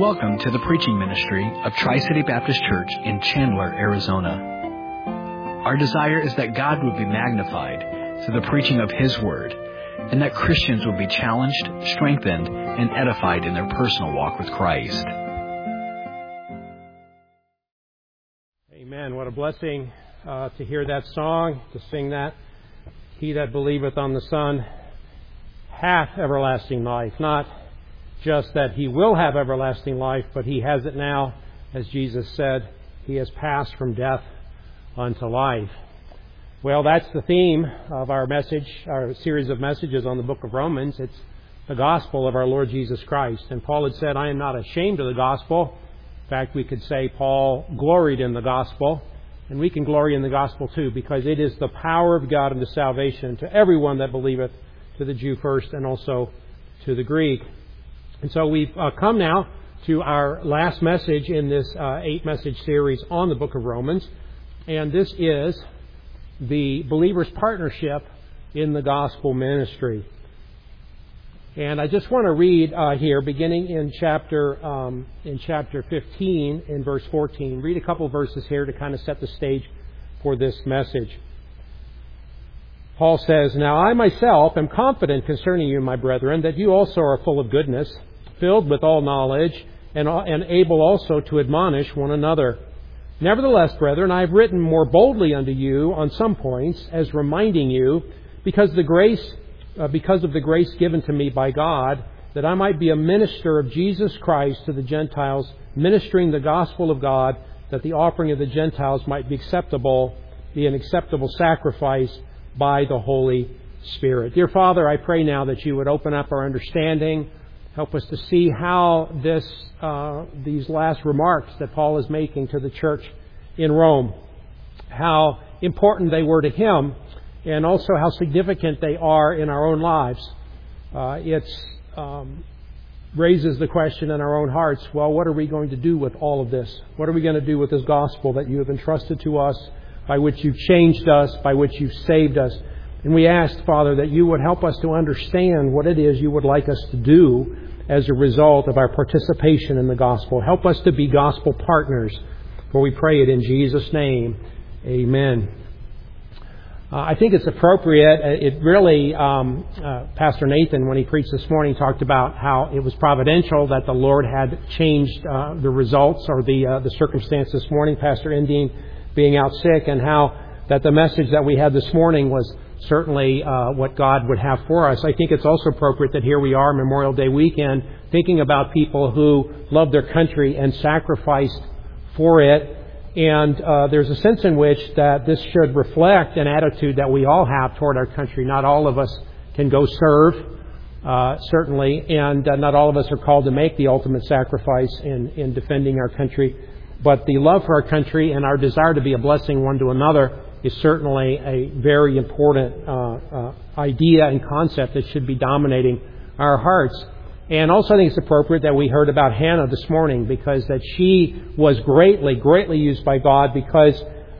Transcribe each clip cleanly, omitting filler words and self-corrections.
Welcome to the preaching ministry of Tri-City Baptist Church in Chandler, Arizona. Our desire is that God would be magnified through the preaching of His Word, and that Christians would be challenged, strengthened, and edified in their personal walk with Christ. Amen. What a blessing to hear that song, to sing that. He that believeth on the Son hath everlasting life. Not just that he will have everlasting life, but he has it now. As Jesus said, he has passed from death unto life. Well, that's the theme of our message, our series of messages on the book of Romans. It's the gospel of our Lord Jesus Christ. And Paul had said, I am not ashamed of the gospel. In fact, we could say Paul gloried in the gospel. And we can glory in the gospel too, because it is the power of God unto salvation to everyone that believeth, to the Jew first and also to the Greek. And so we've come now to our last message in this 8-message series on the book of Romans. And this is the believer's partnership in the gospel ministry. And I just want to read here, beginning in chapter 15, in verse 14. Read a couple verses here to kind of set the stage for this message. Paul says, Now I myself am confident concerning you, my brethren, that you also are full of goodness, filled with all knowledge, and able also to admonish one another. Nevertheless, brethren, I have written more boldly unto you on some points, as reminding you, because of the grace given to me by God, that I might be a minister of Jesus Christ to the Gentiles, ministering the gospel of God, that the offering of the Gentiles might be an acceptable sacrifice by the Holy Spirit. Dear Father, I pray now that you would open up our understanding. Help us to see how these last remarks that Paul is making to the church in Rome, how important they were to him, and also how significant they are in our own lives. It raises the question in our own hearts, well, what are we going to do with all of this? What are we going to do with this gospel that you have entrusted to us, by which you've changed us, by which you've saved us? And we asked, Father, that you would help us to understand what it is you would like us to do as a result of our participation in the gospel. Help us to be gospel partners, for we pray it in Jesus' name. Amen. I think it's appropriate. It really, Pastor Nathan, when he preached this morning, talked about how it was providential that the Lord had changed the results or the circumstance this morning. Pastor Endine being out sick, and how that the message that we had this morning was certainly what God would have for us. I think it's also appropriate that here we are, Memorial Day weekend, thinking about people who love their country and sacrificed for it. And there's a sense in which that this should reflect an attitude that we all have toward our country. Not all of us can go serve, certainly, and not all of us are called to make the ultimate sacrifice in defending our country. But the love for our country and our desire to be a blessing one to another is certainly a very important idea and concept that should be dominating our hearts. And also I think it's appropriate that we heard about Hannah this morning, because that she was greatly used by God, because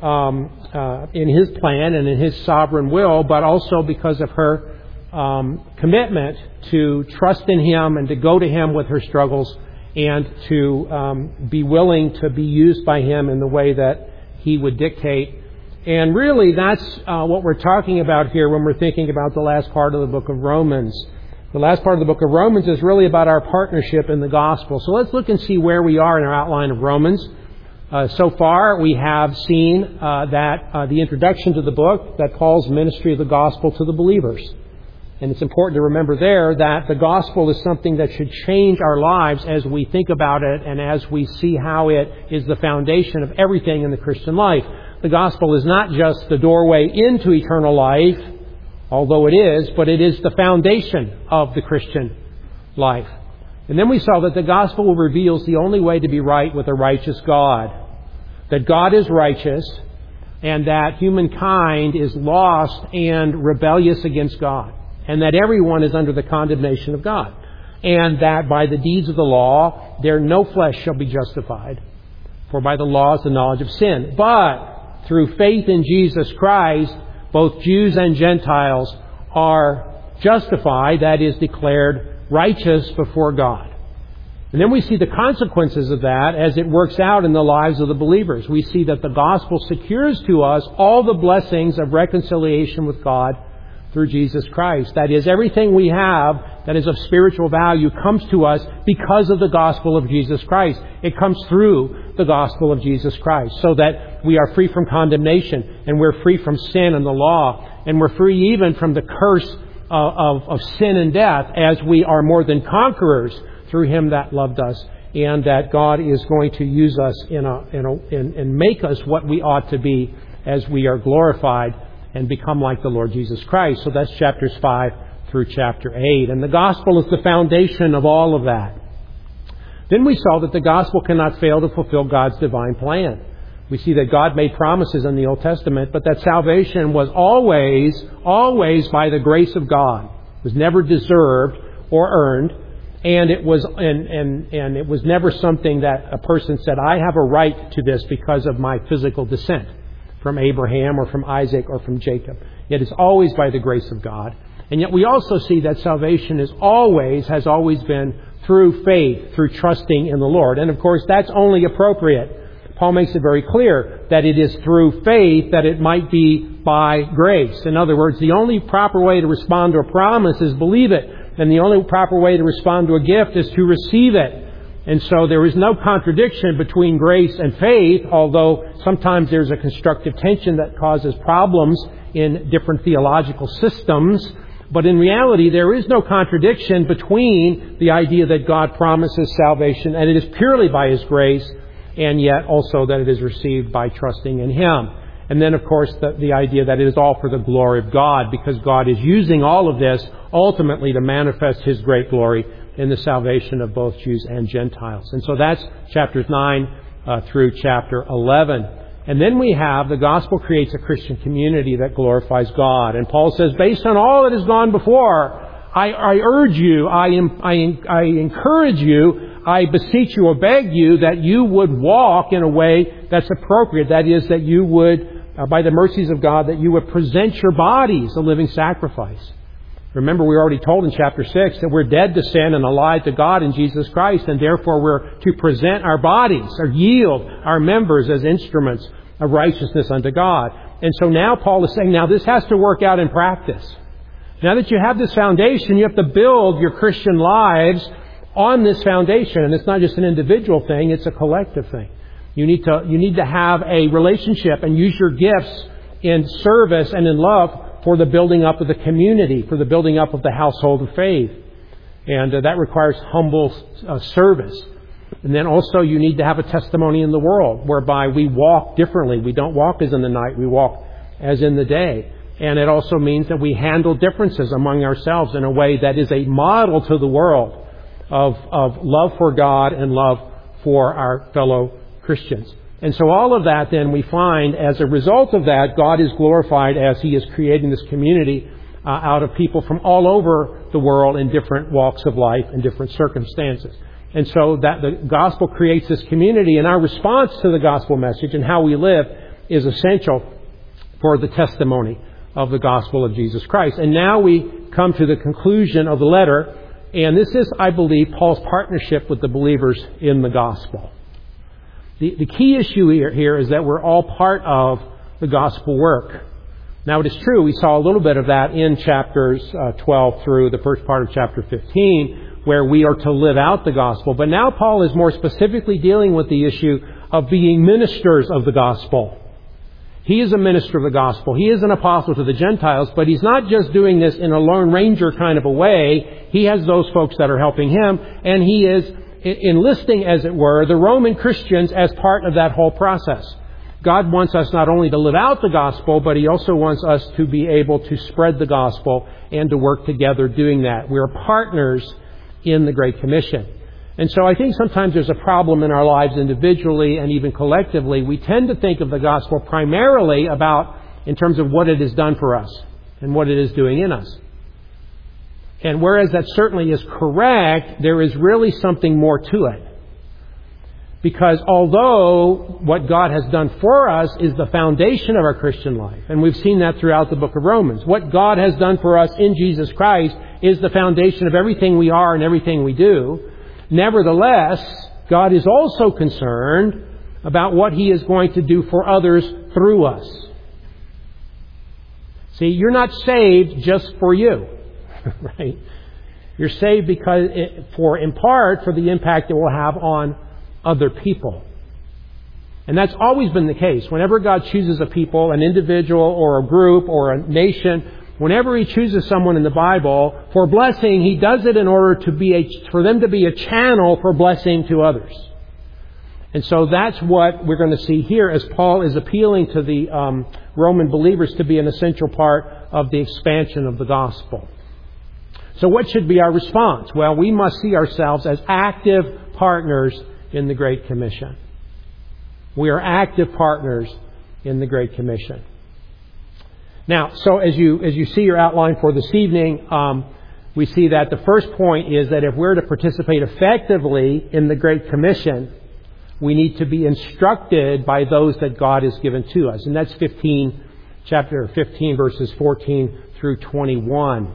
in His plan and in His sovereign will, but also because of her commitment to trust in Him and to go to Him with her struggles, and to be willing to be used by Him in the way that He would dictate. And really, that's what we're talking about here when we're thinking about the last part of the book of Romans. The last part of the book of Romans is really about our partnership in the gospel. So let's look and see where we are in our outline of Romans. So far, we have seen that the introduction to the book, that Paul's ministry of the gospel to the believers. And it's important to remember there that the gospel is something that should change our lives as we think about it and as we see how it is the foundation of everything in the Christian life. The gospel is not just the doorway into eternal life, although it is, but it is the foundation of the Christian life. And then we saw that the gospel reveals the only way to be right with a righteous God. That God is righteous, and that humankind is lost and rebellious against God. And that everyone is under the condemnation of God. And that by the deeds of the law, there no flesh shall be justified. For by the law is the knowledge of sin. But through faith in Jesus Christ, both Jews and Gentiles are justified, that is, declared righteous before God. And then we see the consequences of that as it works out in the lives of the believers. We see that the gospel secures to us all the blessings of reconciliation with God through Jesus Christ. That is, everything we have that is of spiritual value comes to us because of the gospel of Jesus Christ. It comes through the gospel of Jesus Christ, so that we are free from condemnation, and we're free from sin and the law, and we're free even from the curse of sin and death, as we are more than conquerors through Him that loved us, and that God is going to use us and make us what we ought to be as we are glorified and become like the Lord Jesus Christ. So that's chapters 5 through chapter 8. And the gospel is the foundation of all of that. Then we saw that the gospel cannot fail to fulfill God's divine plan. We see that God made promises in the Old Testament, but that salvation was always by the grace of God. It was never deserved or earned, and it was never something that a person said, I have a right to this because of my physical descent from Abraham or from Isaac or from Jacob. Yet it's always by the grace of God. And yet we also see that salvation has always been through faith, through trusting in the Lord. And of course, that's only appropriate. Paul makes it very clear that it is through faith, that it might be by grace. In other words, the only proper way to respond to a promise is believe it. And the only proper way to respond to a gift is to receive it. And so there is no contradiction between grace and faith, although sometimes there's a constructive tension that causes problems in different theological systems. But in reality, there is no contradiction between the idea that God promises salvation, and it is purely by His grace, and yet also that it is received by trusting in Him. And then, of course, the idea that it is all for the glory of God, because God is using all of this ultimately to manifest His great glory in the salvation of both Jews and Gentiles. And so that's chapters 9 through chapter 11. And then we have the gospel creates a Christian community that glorifies God. And Paul says, based on all that has gone before, I urge you, I encourage you, I beseech you or beg you that you would walk in a way that's appropriate. That is, that you would, by the mercies of God, that you would present your bodies a living sacrifice. Remember, we were already told in chapter 6 that we're dead to sin and alive to God in Jesus Christ, and therefore we're to present our bodies, or yield our members as instruments of righteousness unto God. And so now Paul is saying, now this has to work out in practice. Now that you have this foundation, you have to build your Christian lives on this foundation. And it's not just an individual thing, it's a collective thing. You need to have a relationship and use your gifts in service and in love for the building up of the community, for the building up of the household of faith. And that requires humble service. And then also you need to have a testimony in the world whereby we walk differently. We don't walk as in the night, we walk as in the day. And it also means that we handle differences among ourselves in a way that is a model to the world of love for God and love for our fellow Christians. And so all of that then we find as a result of that, God is glorified as He is creating this community out of people from all over the world in different walks of life and different circumstances. And so that the gospel creates this community, and our response to the gospel message and how we live is essential for the testimony of the gospel of Jesus Christ. And now we come to the conclusion of the letter, and this is, I believe, Paul's partnership with the believers in the gospel. The key issue here is that we're all part of the gospel work. Now, it is true, we saw a little bit of that in chapters 12 through the first part of chapter 15, where we are to live out the gospel. But now Paul is more specifically dealing with the issue of being ministers of the gospel. He is a minister of the gospel. He is an apostle to the Gentiles, but he's not just doing this in a Lone Ranger kind of a way. He has those folks that are helping him, and he is enlisting, as it were, the Roman Christians as part of that whole process. God wants us not only to live out the gospel, but He also wants us to be able to spread the gospel and to work together doing that. We're partners in the Great Commission. And so I think sometimes there's a problem in our lives individually and even collectively. We tend to think of the gospel primarily in terms of what it has done for us and what it is doing in us. And whereas that certainly is correct, there is really something more to it. Because although what God has done for us is the foundation of our Christian life, and we've seen that throughout the book of Romans, what God has done for us in Jesus Christ is the foundation of everything we are and everything we do, Nevertheless, God is also concerned about what He is going to do for others through us. See, you're not saved just for you, right? You're saved because, in part, for the impact it will have on other people. And that's always been the case. Whenever God chooses a people, an individual or a group or a nation, whenever He chooses someone in the Bible for blessing, He does it in order for them to be a channel for blessing to others. And so that's what we're going to see here as Paul is appealing to the Roman believers to be an essential part of the expansion of the gospel. So what should be our response? Well, we must see ourselves as active partners in the Great Commission. We are active partners in the Great Commission. Now, so as you see your outline for this evening, we see that the first point is that if we're to participate effectively in the Great Commission, we need to be instructed by those that God has given to us. And that's chapter 15, verses 14 through 21.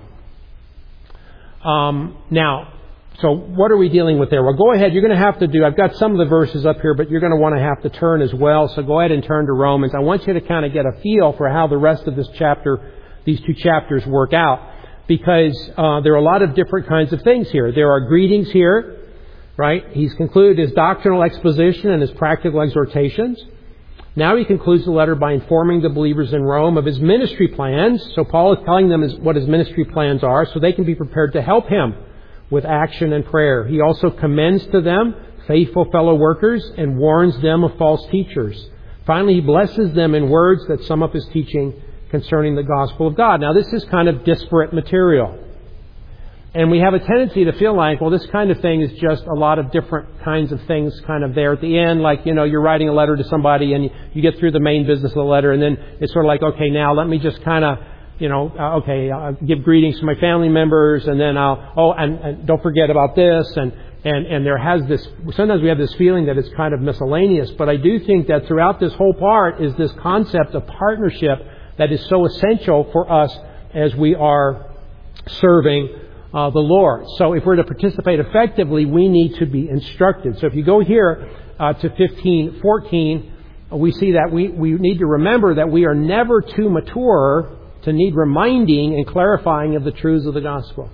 Now, so what are we dealing with there? Well, go ahead. You're going to have to I've got some of the verses up here, but you're going to want to have to turn as well. So go ahead and turn to Romans. I want you to kind of get a feel for how the rest of this chapter, these two chapters work out. Because there are a lot of different kinds of things here. There are greetings here. Right? He's concluded his doctrinal exposition and his practical exhortations. Now he concludes the letter by informing the believers in Rome of his ministry plans. So Paul is telling them what his ministry plans are so they can be prepared to help him with action and prayer. He also commends to them faithful fellow workers and warns them of false teachers. Finally, he blesses them in words that sum up his teaching concerning the gospel of God. Now this is kind of disparate material. And we have a tendency to feel like, well, this kind of thing is just a lot of different kinds of things kind of there at the end. Like, you're writing a letter to somebody and you get through the main business of the letter and then it's sort of like, okay, now let me just kind of, I'll give greetings to my family members and then and don't forget about this. And there has this, sometimes we have this feeling that it's kind of miscellaneous. But I do think that throughout this whole part is this concept of partnership that is so essential for us as we are serving the Lord. So if we're to participate effectively, we need to be instructed. So if you go here to 15:14, we see that we need to remember that we are never too mature to need reminding and clarifying of the truths of the gospel.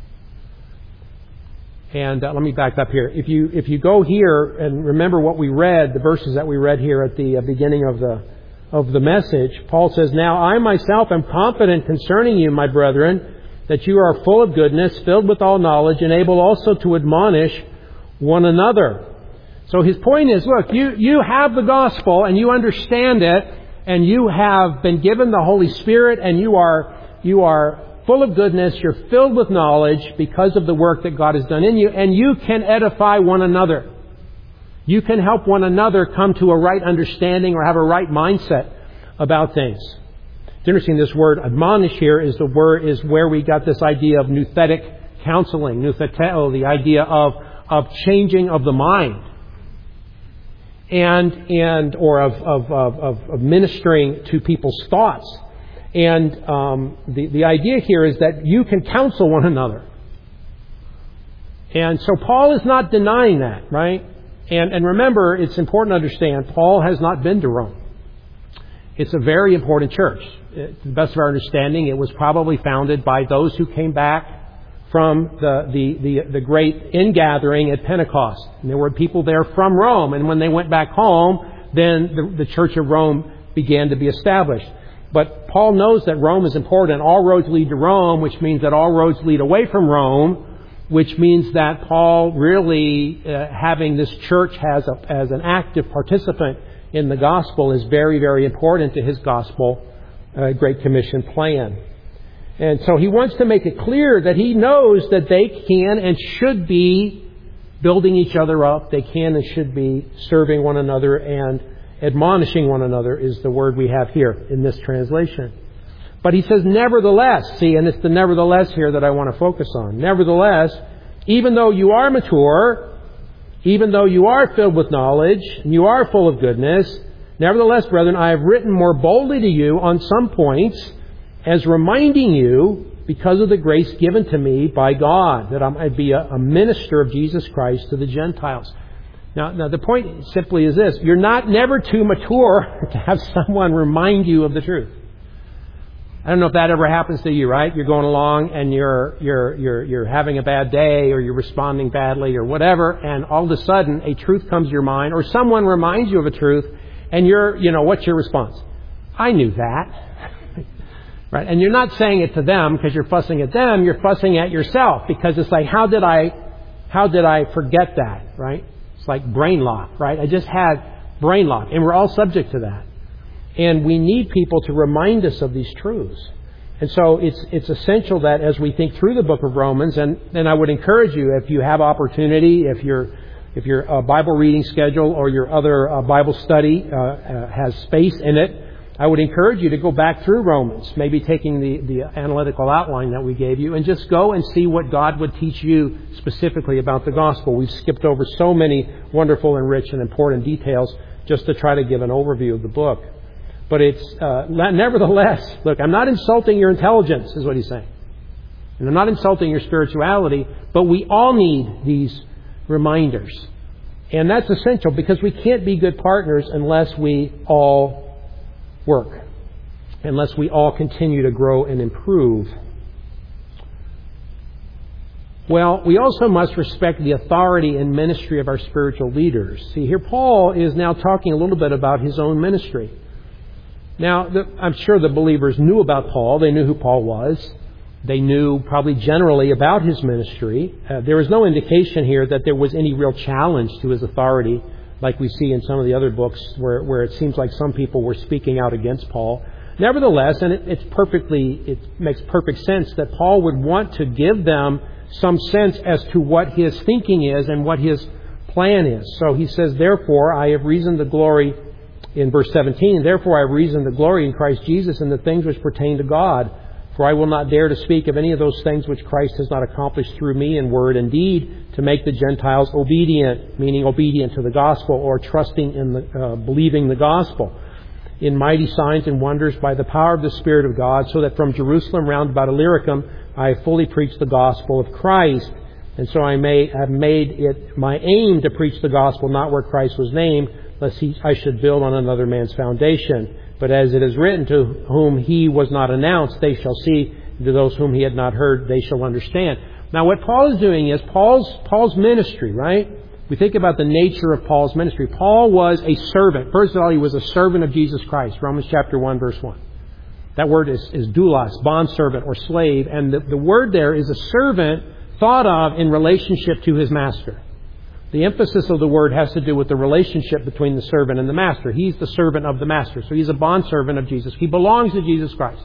And let me back up here. If you go here and remember what we read, the verses that we read here at the beginning of the message, Paul says, "Now I myself am confident concerning you, my brethren, that you are full of goodness, filled with all knowledge, and able also to admonish one another." So his point is, look, you have the gospel and you understand it, and you have been given the Holy Spirit, and you are full of goodness, you're filled with knowledge because of the work that God has done in you, and you can edify one another. You can help one another come to a right understanding or have a right mindset about things. It's interesting, this word admonish here is where we got this idea of nouthetic counseling, noutheteo, the idea of changing of the mind, or of ministering to people's thoughts. And the idea here is that you can counsel one another. And so Paul is not denying that, right? And remember, it's important to understand, Paul has not been to Rome. It's a very important church. To the best of our understanding, it was probably founded by those who came back from the great ingathering at Pentecost. And there were people there from Rome. And when they went back home, then the Church of Rome began to be established. But Paul knows that Rome is important. All roads lead to Rome, which means that all roads lead away from Rome, which means that Paul really, having this church as an active participant in the gospel is very, very important to his gospel Great Commission plan. And so he wants to make it clear that he knows that they can and should be building each other up. They can and should be serving one another, and admonishing one another is the word we have here in this translation. But he says, nevertheless, see, and it's the nevertheless here that I want to focus on. Nevertheless, even though you are mature, even though you are filled with knowledge, and you are full of goodness, nevertheless, brethren, I have written more boldly to you on some points, as reminding you because of the grace given to me by God, that I'd be a minister of Jesus Christ to the Gentiles. Now, the point simply is this. You're never too mature to have someone remind you of the truth. I don't know if that ever happens to you, right? You're going along and you're having a bad day, or you're responding badly or whatever, and all of a sudden a truth comes to your mind, or someone reminds you of a truth, and what's your response? I knew that. Right? And you're not saying it to them because you're fussing at them, you're fussing at yourself, because it's like, how did I forget that, right? It's like brain lock, right? I just had brain lock, and we're all subject to that. And we need people to remind us of these truths. And so it's essential that as we think through the book of Romans, and I would encourage you, if you have opportunity, if your Bible reading schedule or your other Bible study has space in it, I would encourage you to go back through Romans, maybe taking the analytical outline that we gave you, and just go and see what God would teach you specifically about the gospel. We've skipped over so many wonderful and rich and important details just to try to give an overview of the book. But it's, nevertheless, look, I'm not insulting your intelligence, is what he's saying. And I'm not insulting your spirituality, but we all need these reminders. And that's essential, because we can't be good partners unless we all work, unless we all continue to grow and improve. Well, we also must respect the authority and ministry of our spiritual leaders. See, here Paul is now talking a little bit about his own ministry. Now, I'm sure the believers knew about Paul. They knew who Paul was. They knew probably generally about his ministry. There was no indication here that there was any real challenge to his authority, like we see in some of the other books where it seems like some people were speaking out against Paul. Nevertheless, and it makes perfect sense that Paul would want to give them some sense as to what his thinking is and what his plan is. So he says, therefore, I have reason to glory, in verse 17, therefore I have reason to glory in Christ Jesus in the things which pertain to God. For I will not dare to speak of any of those things which Christ has not accomplished through me in word and deed, to make the Gentiles obedient, meaning obedient to the gospel, or trusting in believing the gospel, in mighty signs and wonders by the power of the Spirit of God, so that from Jerusalem round about Illyricum I have fully preached the gospel of Christ. And so I may have made it my aim to preach the gospel not where Christ was named, lest I should build on another man's foundation. But as it is written, to whom he was not announced, they shall see. To those whom he had not heard, they shall understand. Now, what Paul is doing is Paul's ministry, right? We think about the nature of Paul's ministry. Paul was a servant. First of all, he was a servant of Jesus Christ. Romans chapter 1, verse 1. That word is doulos, bondservant or slave. And the word there is a servant thought of in relationship to his master. The emphasis of the word has to do with the relationship between the servant and the master. He's the servant of the master. So he's a bondservant of Jesus. He belongs to Jesus Christ.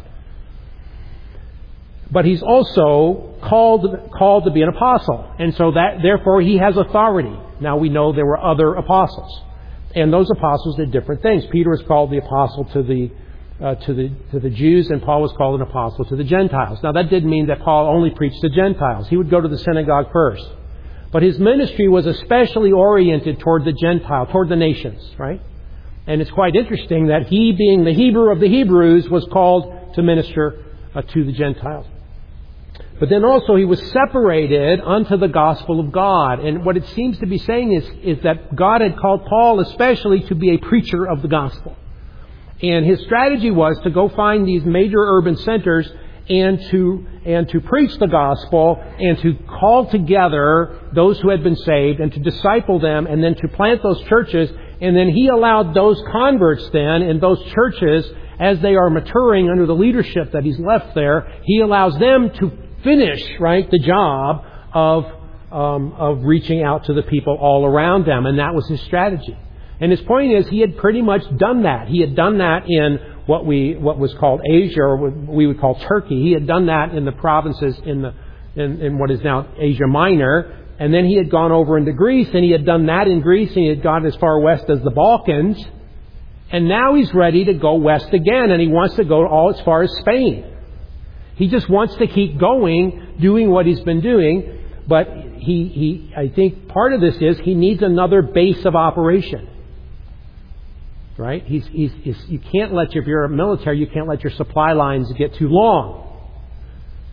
But he's also called to be an apostle. And so therefore he has authority. Now we know there were other apostles. And those apostles did different things. Peter was called the apostle to the Jews, and Paul was called an apostle to the Gentiles. Now that didn't mean that Paul only preached to Gentiles. He would go to the synagogue first. But his ministry was especially oriented toward the Gentile, toward the nations, right? And it's quite interesting that he, being the Hebrew of the Hebrews, was called to minister to the Gentiles. But then also he was separated unto the gospel of God. And what it seems to be saying is that God had called Paul especially to be a preacher of the gospel. And his strategy was to go find these major urban centers and to preach the gospel and to call together those who had been saved and to disciple them and then to plant those churches. And then he allowed those converts then in those churches, as they are maturing under the leadership that he's left there, he allows them to finish, right, the job of reaching out to the people all around them. And that was his strategy. And his point is, he had pretty much done that. He had done that in what was called Asia, or what we would call Turkey. He had done that in the provinces in what is now Asia Minor. And then he had gone over into Greece, and he had done that in Greece, and he had gone as far west as the Balkans. And now he's ready to go west again, and he wants to go all as far as Spain. He just wants to keep going, doing what he's been doing. But I think part of this is he needs another base of operation. Right? You can't let if you're a military, you can't let your supply lines get too long.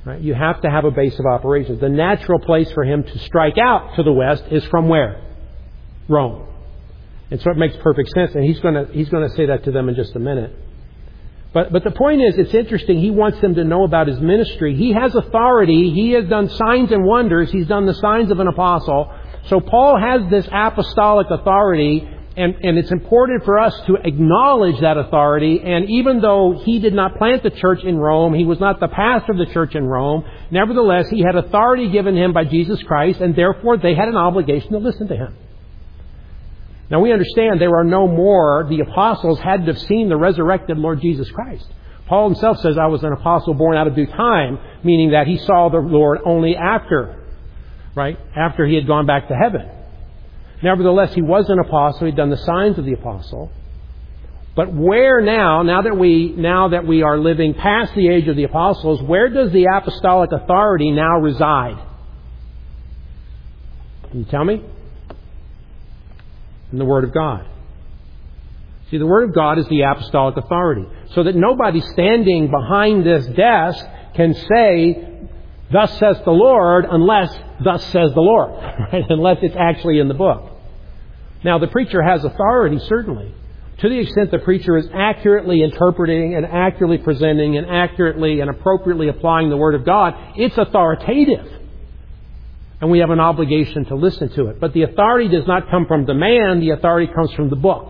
Right? You have to have a base of operations. The natural place for him to strike out to the west is from where? Rome. And so it makes perfect sense. And he's going to say that to them in just a minute. But the point is, it's interesting. He wants them to know about his ministry. He has authority. He has done signs and wonders. He's done the signs of an apostle. So Paul has this apostolic authority, and it's important for us to acknowledge that authority. And even though he did not plant the church in Rome, he was not the pastor of the church in Rome, nevertheless, he had authority given him by Jesus Christ, and therefore they had an obligation to listen to him. Now we understand there are no more. The apostles had to have seen the resurrected Lord Jesus Christ. Paul himself says, I was an apostle born out of due time, meaning that he saw the Lord only after he had gone back to heaven. Nevertheless, he was an apostle. He'd done the signs of the apostle. But where now that we are living past the age of the apostles, where does the apostolic authority now reside? Can you tell me? In the Word of God. See, the Word of God is the apostolic authority. So that nobody standing behind this desk can say, thus says the Lord, unless thus says the Lord. Right? Unless it's actually in the book. Now, the preacher has authority, certainly. To the extent the preacher is accurately interpreting and accurately presenting and accurately and appropriately applying the Word of God, it's authoritative. And we have an obligation to listen to it. But the authority does not come from the man. The authority comes from the book.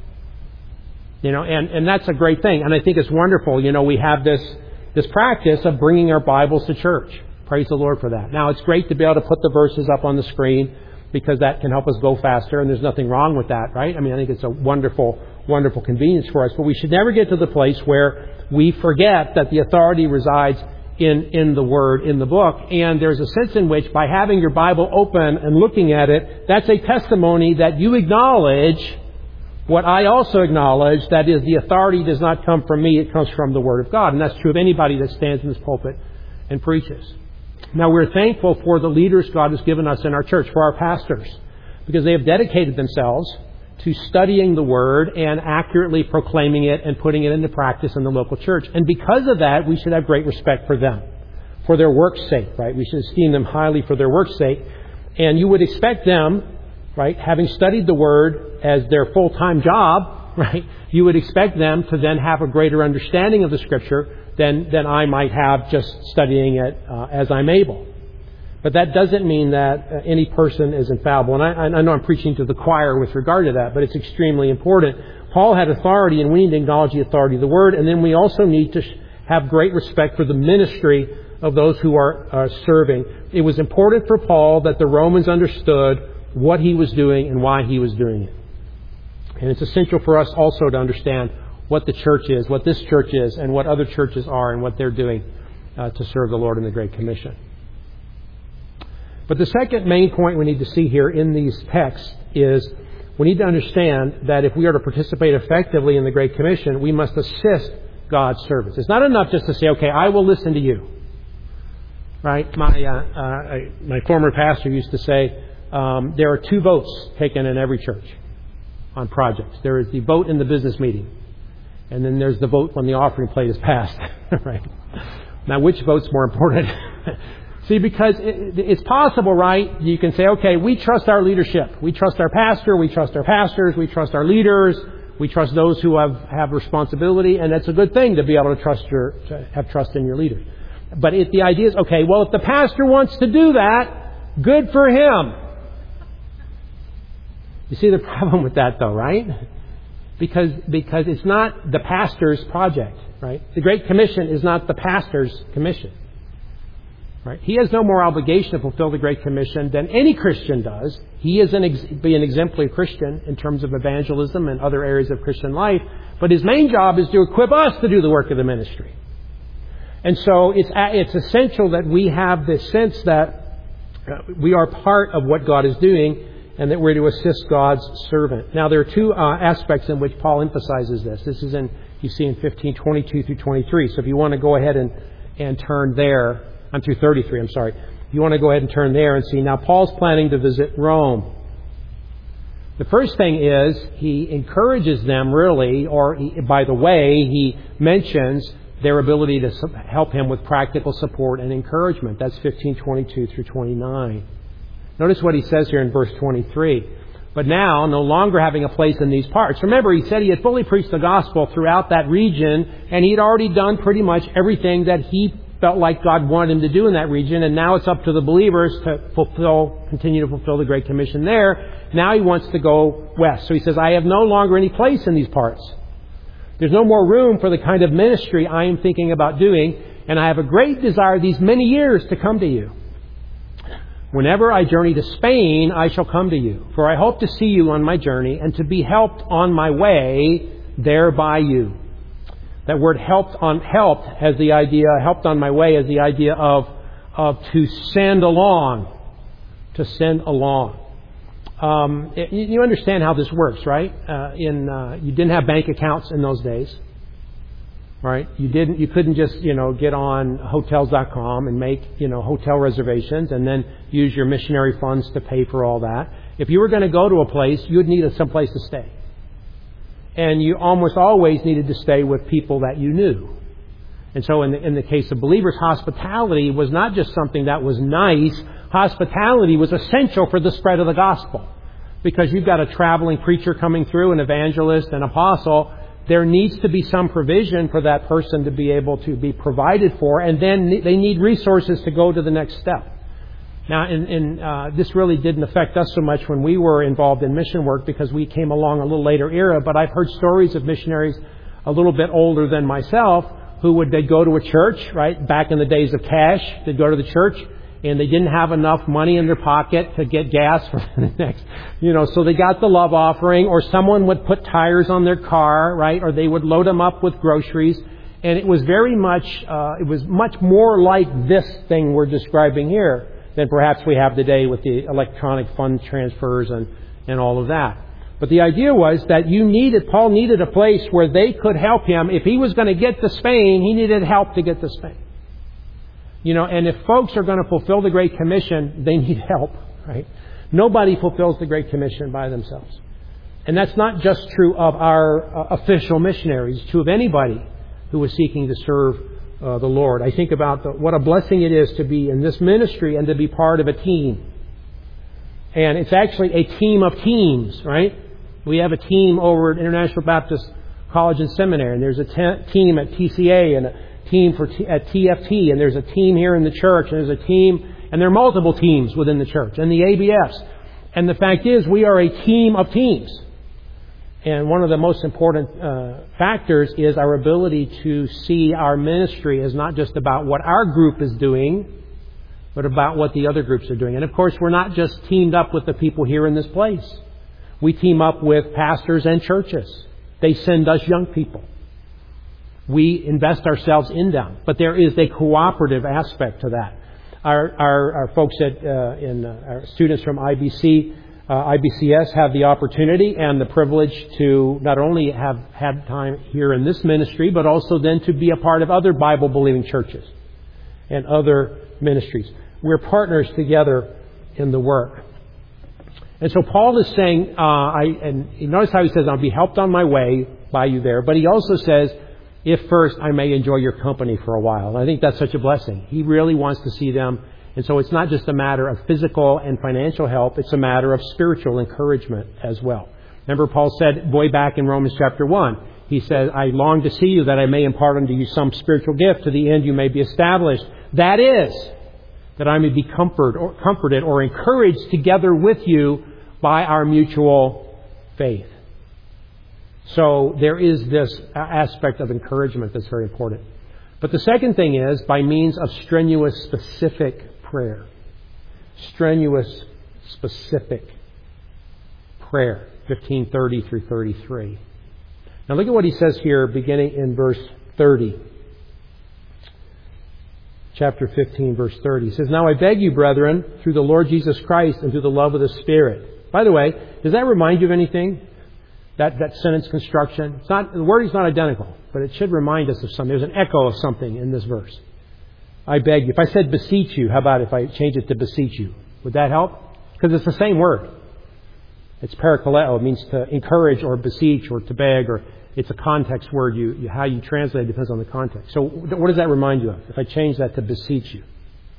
And that's a great thing. And I think it's wonderful. We have this practice of bringing our Bibles to church. Praise the Lord for that. Now, it's great to be able to put the verses up on the screen because that can help us go faster. And there's nothing wrong with that, right? I think it's a wonderful, wonderful convenience for us. But we should never get to the place where we forget that the authority resides in the Word, in the book. And there's a sense in which by having your Bible open and looking at it, that's a testimony that you acknowledge what I also acknowledge, that is, the authority does not come from me, it comes from the Word of God. And that's true of anybody that stands in this pulpit and preaches. Now, we're thankful for the leaders God has given us in our church, for our pastors, because they have dedicated themselves to studying the Word and accurately proclaiming it and putting it into practice in the local church. And because of that, we should have great respect for them, for their work's sake, right? We should esteem them highly for their work's sake. And you would expect them, right, having studied the Word as their full-time job, right, you would expect them to then have a greater understanding of the Scripture than I might have just studying it as I'm able. But that doesn't mean that any person is infallible. And I know I'm preaching to the choir with regard to that, but it's extremely important. Paul had authority, and we need to acknowledge the authority of the Word. And then we also need to have great respect for the ministry of those who are serving. It was important for Paul that the Romans understood what he was doing and why he was doing it. And it's essential for us also to understand what the church is, what this church is, and what other churches are and what they're doing to serve the Lord in the Great Commission. But the second main point we need to see here in these texts is we need to understand that if we are to participate effectively in the Great Commission, we must assist God's servants. It's not enough just to say, okay, I will listen to you. Right? My former pastor used to say, there are two votes taken in every church on projects. There is the vote in the business meeting, and then there's the vote when the offering plate is passed. Right? Now, which vote's more important? See, because it's possible, right? You can say, okay, we trust our leadership. We trust our pastor. We trust our pastors. We trust our leaders. We trust those who have responsibility. And that's a good thing to be able to have trust in your leaders. But the idea is, okay, well, if the pastor wants to do that, good for him. You see the problem with that, though, right? Because it's not the pastor's project, right? The Great Commission is not the pastor's commission. Right? He has no more obligation to fulfill the Great Commission than any Christian does. He is be an exemplary Christian in terms of evangelism and other areas of Christian life. But his main job is to equip us to do the work of the ministry. And so it's essential that we have this sense that we are part of what God is doing and that we're to assist God's servant. Now, there are two aspects in which Paul emphasizes this. This is you see in 15:22 through 23. So if you want to go ahead and turn there. I'm through 33, I'm sorry. You want to go ahead and turn there and see. Now, Paul's planning to visit Rome. The first thing is he encourages them, really, by the way, he mentions their ability to help him with practical support and encouragement. That's 15:22 through 29. Notice what he says here in verse 23. But now, no longer having a place in these parts. Remember, he said he had fully preached the gospel throughout that region, and he'd already done pretty much everything that he felt like God wanted him to do in that region, and now it's up to the believers to continue to fulfill the Great Commission there. Now he wants to go west. So he says, I have no longer any place in these parts. There's no more room for the kind of ministry I am thinking about doing, and I have a great desire these many years to come to you. Whenever I journey to Spain, I shall come to you, for I hope to see you on my journey and to be helped on my way there by you. That word helped on my way has the idea of to send along. To send along. You understand how this works, right? You didn't have bank accounts in those days. Right? You couldn't just, get on hotels.com and make, hotel reservations and then use your missionary funds to pay for all that. If you were going to go to a place, you would need some place to stay. And you almost always needed to stay with people that you knew. And so in the case of believers, hospitality was not just something that was nice. Hospitality was essential for the spread of the gospel. Because you've got a traveling preacher coming through, an evangelist, an apostle. There needs to be some provision for that person to be able to be provided for, and then they need resources to go to the next step. Now, this really didn't affect us so much when we were involved in mission work because we came along a little later era, but I've heard stories of missionaries a little bit older than myself they'd go to a church, right? Back in the days of cash, they'd go to the church, and they didn't have enough money in their pocket to get gas for the next, so they got the love offering, or someone would put tires on their car, right? Or they would load them up with groceries. And it was much more like this thing we're describing here than perhaps we have today with the electronic fund transfers and all of that. But the idea was that Paul needed a place where they could help him. If he was going to get to Spain, he needed help to get to Spain. And if folks are going to fulfill the Great Commission, they need help, right? Nobody fulfills the Great Commission by themselves. And that's not just true of our official missionaries. It's true of anybody who is seeking to serve the Lord. I think about what a blessing it is to be in this ministry and to be part of a team. And it's actually a team of teams, right? We have a team over at International Baptist College and Seminary, and there's a team at TCA and a team at TFT, and there's a team here in the church, and there's a team, and there are multiple teams within the church, and the ABFs. And the fact is, we are a team of teams. And one of the most important factors is our ability to see our ministry as not just about what our group is doing, but about what the other groups are doing. And of course, we're not just teamed up with the people here in this place. We team up with pastors and churches. They send us young people. We invest ourselves in them. But there is a cooperative aspect to that. Our folks our students from IBCS have the opportunity and the privilege to not only have had time here in this ministry, but also then to be a part of other Bible-believing churches and other ministries. We're partners together in the work. And so Paul is saying, and you notice how he says, I'll be helped on my way by you there. But he also says, if first I may enjoy your company for a while. And I think that's such a blessing. He really wants to see them. And so it's not just a matter of physical and financial help. It's a matter of spiritual encouragement as well. Remember, Paul said way back in Romans chapter 1, he said, I long to see you that I may impart unto you some spiritual gift to the end you may be established. That is, that I may be comforted or encouraged together with you by our mutual faith. So there is this aspect of encouragement that's very important. But the second thing is by means of strenuous, specific prayer. Strenuous, specific prayer. 15:30 through 33. Now look at what he says here beginning in verse 30. Chapter 15, verse 30. He says, Now I beg you, brethren, through the Lord Jesus Christ and through the love of the Spirit. By the way, does that remind you of anything? That sentence construction? The word is not identical, but it should remind us of something. There's an echo of something in this verse. I beg you. If I said beseech you, how about if I change it to beseech you? Would that help? Because it's the same word. It's parakaleo. It means to encourage or beseech or to beg, or it's a context word. How you translate it depends on the context. So what does that remind you of? If I change that to beseech you.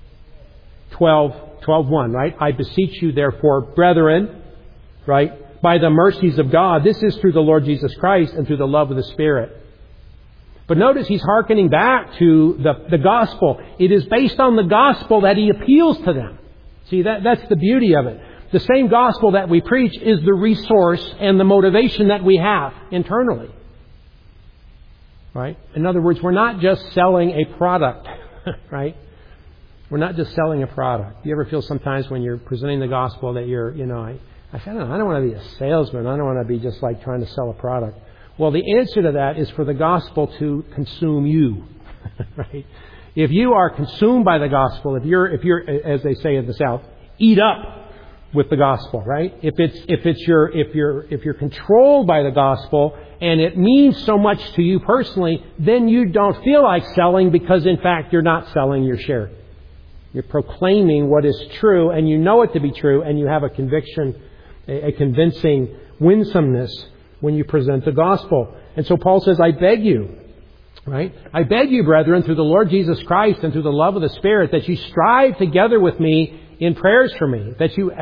12:1, right? I beseech you, therefore, brethren, right? By the mercies of God. This is through the Lord Jesus Christ and through the love of the Spirit. But notice he's hearkening back to the gospel. It is based on the gospel that he appeals to them. See, that's the beauty of it. The same gospel that we preach is the resource and the motivation that we have internally. Right? In other words, we're not just selling a product. Right? We're not just selling a product. You ever feel sometimes when you're presenting the gospel that you're, I don't want to be a salesman. I don't want to be just like trying to sell a product. Well, the answer to that is for the gospel to consume you. Right? If you are consumed by the gospel, if you're, as they say in the South, eat up with the gospel, right? If you're controlled by the gospel and it means so much to you personally, then you don't feel like selling because in fact you're not selling your share. You're proclaiming what is true and you know it to be true and you have a conviction, a convincing winsomeness when you present the gospel. And so Paul says, I beg you, right? I beg you, brethren, through the Lord Jesus Christ and through the love of the Spirit, that you strive together with me in prayers for me, that you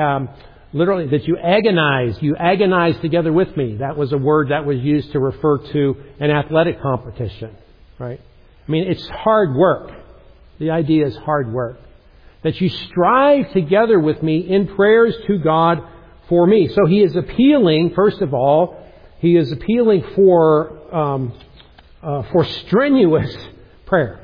agonize together with me. That was a word that was used to refer to an athletic competition, right? I mean, it's hard work. The idea is hard work. That you strive together with me in prayers to God for me. So he is appealing, first of all, he is appealing for strenuous prayer.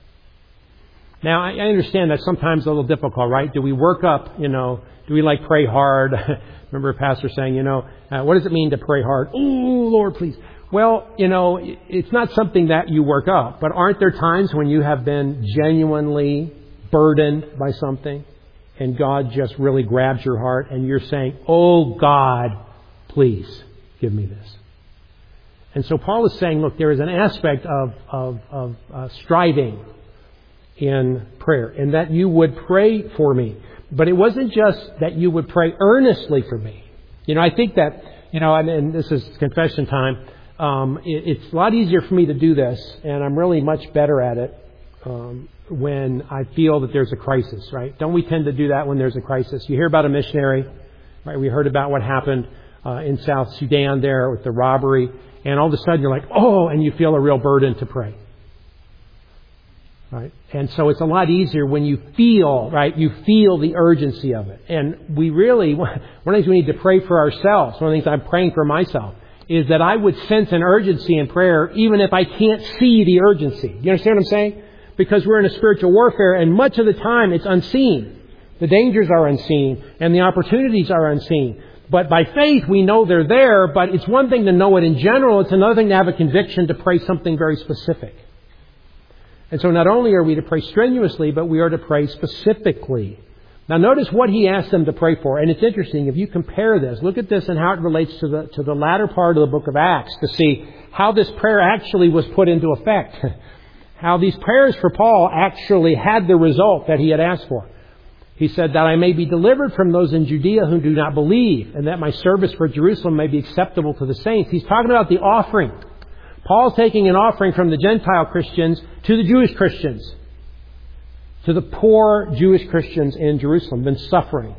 Now, I understand that's sometimes a little difficult, right? Do we work up, do we pray hard? Remember a pastor saying, what does it mean to pray hard? Oh, Lord, please. Well, it's not something that you work up, but aren't there times when you have been genuinely burdened by something and God just really grabs your heart and you're saying, oh God, please give me this. And so Paul is saying, look, there is an aspect of striving in prayer and that you would pray for me. But it wasn't just that you would pray earnestly for me. I think that, and this is confession time, it's a lot easier for me to do this and I'm really much better at it when I feel that there's a crisis, right? Don't we tend to do that when there's a crisis? You hear about a missionary, right? We heard about what happened in South Sudan there with the robbery, and all of a sudden you're like, oh, and you feel a real burden to pray. Right? And so it's a lot easier when you feel, right? You feel the urgency of it. And we really, one of the things we need to pray for ourselves, one of the things I'm praying for myself, is that I would sense an urgency in prayer even if I can't see the urgency. You understand what I'm saying? Because we're in a spiritual warfare and much of the time it's unseen. The dangers are unseen and the opportunities are unseen. But by faith we know they're there, but it's one thing to know it in general, it's another thing to have a conviction to pray something very specific. And so not only are we to pray strenuously, but we are to pray specifically. Now notice what he asked them to pray for. And it's interesting, if you compare this, look at this and how it relates to the latter part of the book of Acts to see how this prayer actually was put into effect. How these prayers for Paul actually had the result that he had asked for. He said that I may be delivered from those in Judea who do not believe, and that my service for Jerusalem may be acceptable to the saints. He's talking about the offering. Paul's taking an offering from the Gentile Christians to the Jewish Christians, to the poor Jewish Christians in Jerusalem, been suffering.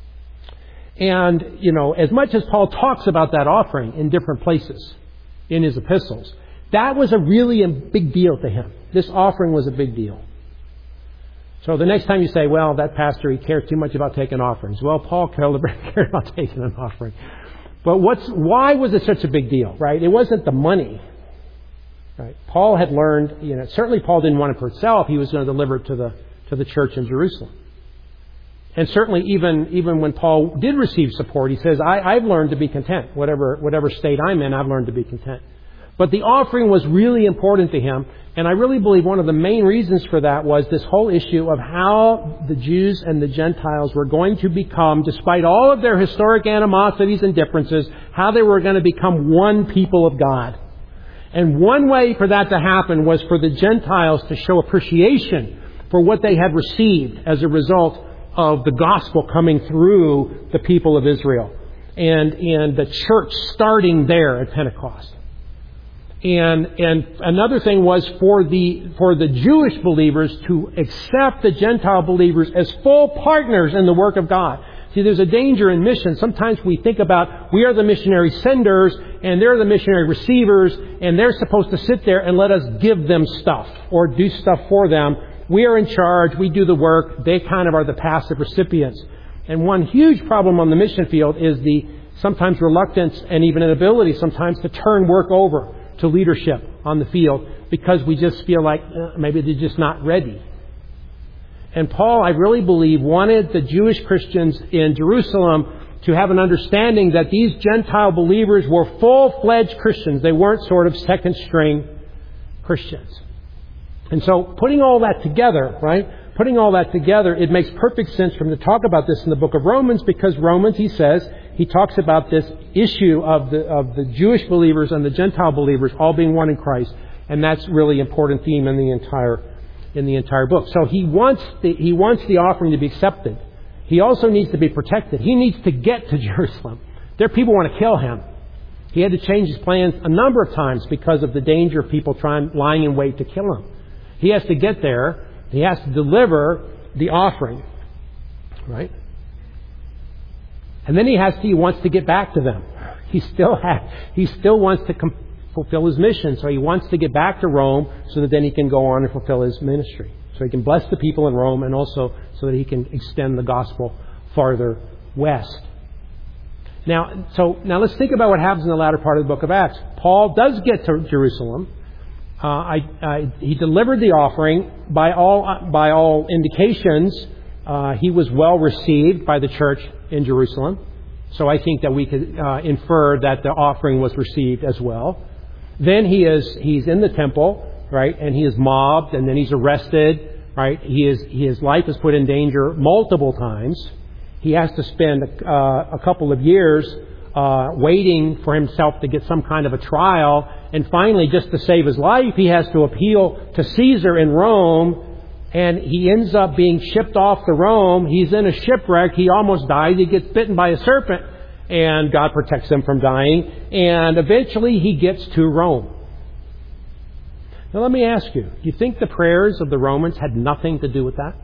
And, as much as Paul talks about that offering in different places in his epistles, that was a really big deal to him. This offering was a big deal. So the next time you say, well, that pastor, he cares too much about taking offerings. Well, Paul cared about taking an offering. But why was it such a big deal, right? It wasn't the money. Right? Paul had learned, certainly Paul didn't want it for himself. He was going to deliver it to the church in Jerusalem. And certainly even when Paul did receive support, he says, I've learned to be content. Whatever state I'm in, I've learned to be content. But the offering was really important to him. And I really believe one of the main reasons for that was this whole issue of how the Jews and the Gentiles were going to become, despite all of their historic animosities and differences, how they were going to become one people of God. And one way for that to happen was for the Gentiles to show appreciation for what they had received as a result of the gospel coming through the people of Israel. and the church starting there at Pentecost. And another thing was for the Jewish believers to accept the Gentile believers as full partners in the work of God. See, there's a danger in mission. Sometimes we think about we are the missionary senders and they're the missionary receivers, and they're supposed to sit there and let us give them stuff or do stuff for them. We are in charge. We do the work. They kind of are the passive recipients. And one huge problem on the mission field is the sometimes reluctance and even inability sometimes to turn work over to leadership on the field because we just feel like maybe they're just not ready. And Paul, I really believe, wanted the Jewish Christians in Jerusalem to have an understanding that these Gentile believers were full-fledged Christians. They weren't sort of second-string Christians. And so putting all that together, right? Putting all that together, it makes perfect sense for him to talk about this in the book of Romans, because Romans, he talks about this issue of the Jewish believers and the Gentile believers all being one in Christ, and that's really important theme in the entire book. So he wants the offering to be accepted. He also needs to be protected. He needs to get to Jerusalem. There, people want to kill him. He had to change his plans a number of times because of the danger of people lying in wait to kill him. He has to get there. He has to deliver the offering, right? And then he wants to get back to them. He still wants to fulfill his mission. So he wants to get back to Rome so that then he can go on and fulfill his ministry. So he can bless the people in Rome, and also so that he can extend the gospel farther west. Now let's think about what happens in the latter part of the book of Acts. Paul does get to Jerusalem. He delivered the offering. By all indications, he was well received by the church in Jerusalem. So I think that we could infer that the offering was received as well. Then he's in the temple, right, and he is mobbed, and then he's arrested, right. His life is put in danger multiple times. He has to spend a couple of years waiting for himself to get some kind of a trial. And finally, just to save his life, he has to appeal to Caesar in Rome. And he ends up being shipped off to Rome. He's in a shipwreck. He almost dies. He gets bitten by a serpent. And God protects him from dying. And eventually he gets to Rome. Now let me ask you, do you think the prayers of the Romans had nothing to do with that?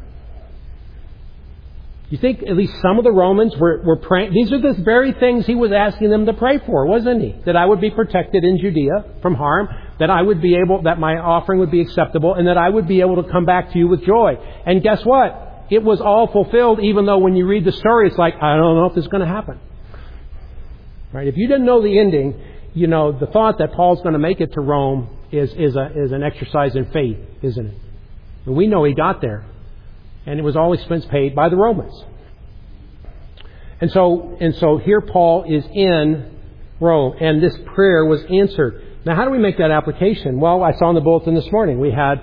You think at least some of the Romans were praying? These are the very things he was asking them to pray for, wasn't he? That I would be protected in Judea from harm, that that my offering would be acceptable, and that I would be able to come back to you with joy. And guess what? It was all fulfilled, even though when you read the story, it's like, I don't know if this is going to happen. Right? If you didn't know the ending, the thought that Paul's going to make it to Rome is an exercise in faith, isn't it? And we know he got there. And it was all expense paid by the Romans. And so here Paul is in Rome, and this prayer was answered. Now, how do we make that application? Well, I saw in the bulletin this morning we had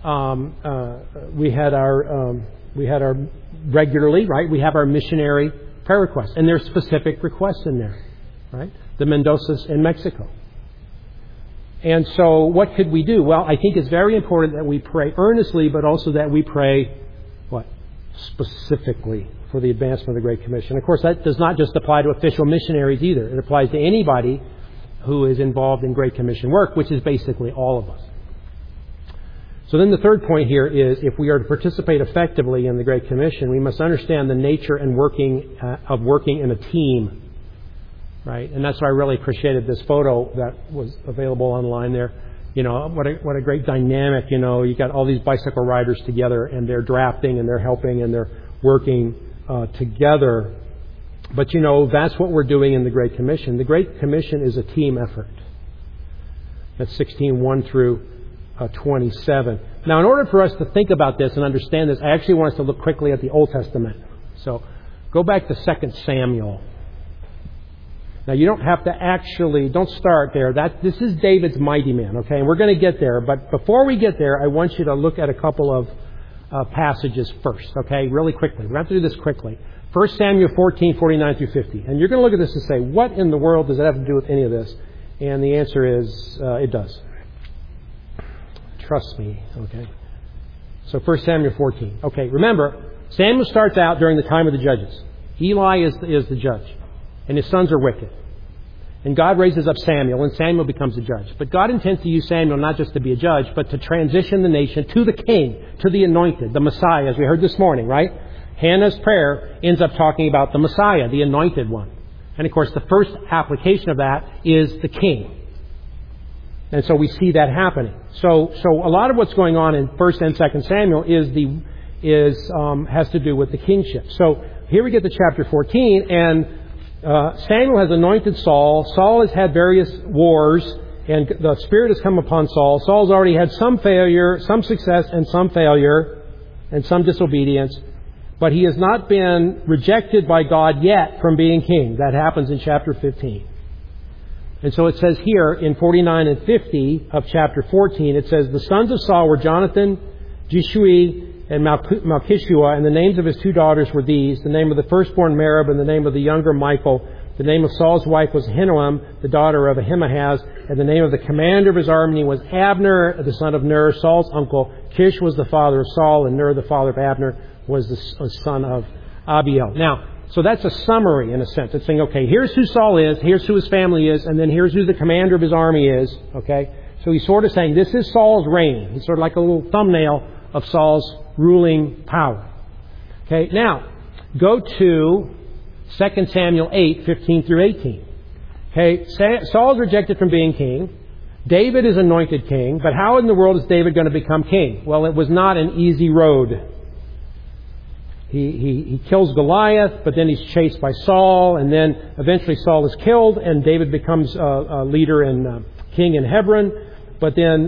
our regularly, right? We have our missionary prayer requests, and there's specific requests in there, right? The Mendozas in Mexico. And so, what could we do? Well, I think it's very important that we pray earnestly, but also that we pray specifically for the advancement of the Great Commission. Of course, that does not just apply to official missionaries either. It applies to anybody who is involved in Great Commission work, which is basically all of us. So then the third point here is, if we are to participate effectively in the Great Commission, we must understand the nature and working in a team. Right? And that's why I really appreciated this photo that was available online there. What a great dynamic, you got all these bicycle riders together, and they're drafting and they're helping and they're working together. But that's what we're doing in the Great Commission. The Great Commission is a team effort. That's 16:1 through 27. Now, in order for us to think about this and understand this, I actually want us to look quickly at the Old Testament. So, go back to 2 Samuel. Now, you don't have to don't start there. This is David's mighty man, okay? And we're going to get there. But before we get there, I want you to look at a couple of passages first, okay? Really quickly. We have to do this quickly. 1 Samuel 14:49 through 50. And you're going to look at this and say, what in the world does that have to do with any of this? And the answer is, it does. Trust me, okay? So 1 Samuel 14. Okay, remember, Samuel starts out during the time of the judges. Eli is the judge. and his sons are wicked. And God raises up Samuel, and Samuel becomes a judge. But God intends to use Samuel not just to be a judge, but to transition the nation to the king, to the anointed, the Messiah, as we heard this morning, right? Hannah's prayer ends up talking about the Messiah, the anointed one. And of course, the first application of that is the king. And so we see that happening. So a lot of what's going on in 1st and 2nd Samuel has to do with the kingship. So here we get to chapter 14, and Samuel has anointed Saul. Saul has had various wars, and the Spirit has come upon Saul. Saul's already had some failure, some success, and some failure, and some disobedience. But he has not been rejected by God yet from being king. That happens in chapter 15. And so it says here in 49 and 50 of chapter 14, it says, the sons of Saul were Jonathan, Jishui, and Malchishua, and the names of his 2 daughters were these: the name of the firstborn Merab, and the name of the younger Michal. The name of Saul's wife was Ahinoam, the daughter of Ahimaaz, and the name of the commander of his army was Abner, the son of Ner, Saul's uncle. Kish was the father of Saul, and Ner, the father of Abner, was the son of Abiel. Now, so that's a summary in a sense. It's saying, okay, here's who Saul is, here's who his family is, and then here's who the commander of his army is. Okay, so he's sort of saying this is Saul's reign. He's sort of like a little thumbnail of Saul's ruling power. Okay, now go to 2 Samuel 8, 15 through 18. Okay, Saul's rejected from being king. David is anointed king, but how in the world is David going to become king? Well, it was not an easy road. He kills Goliath, but then he's chased by Saul, and then eventually Saul is killed, and David becomes a leader and king in Hebron. But then